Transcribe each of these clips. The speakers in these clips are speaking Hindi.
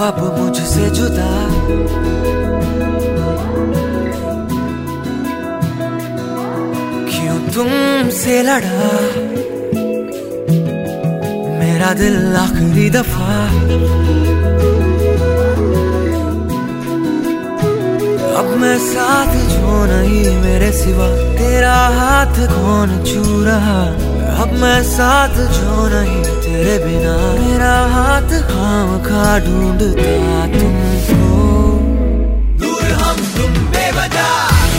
अब मुझसे जुदा। क्यों तुमसे लड़ा मेरा दिल आखिरी दफा। अब मैं साथ जो नहीं मेरे सिवा, तेरा हाथ कौन छू रहा। अब मैं साथ जो नहीं तेरे बिना, मेरा हाथ खामखा ढूंढता तुमको। दूर हम तुम बेवजह,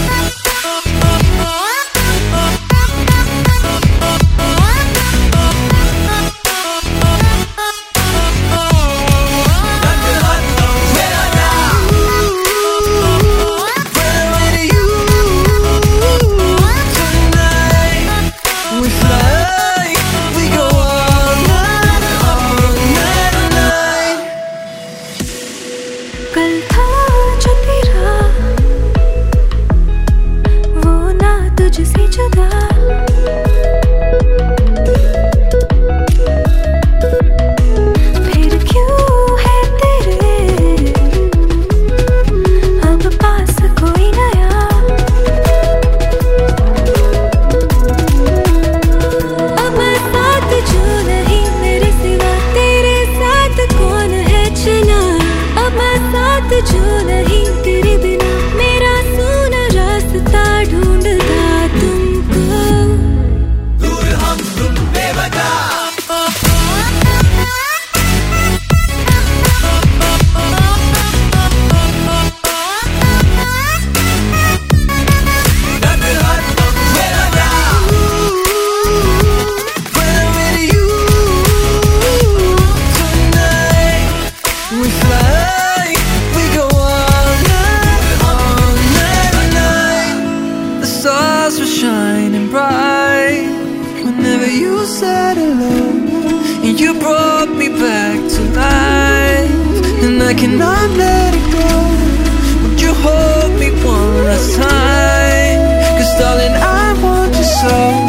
कल था जो तेरा वो ना तुझसे जुदा। फिर क्यों है तेरे अब पास कोई नया। अब मैं साथ जो नहीं मेरे सिवा, तेरे साथ कौन है चला। अब मैं साथ जो नहीं तेरे बिना, मेरा सोना रास्ता ढूंढता तुमको। दूर हम तुम बेवजह। Stars were shining bright whenever you said hello, and you brought me back to life, and I cannot let it go. Would you hold me one last time? 'Cause darling, I want you so.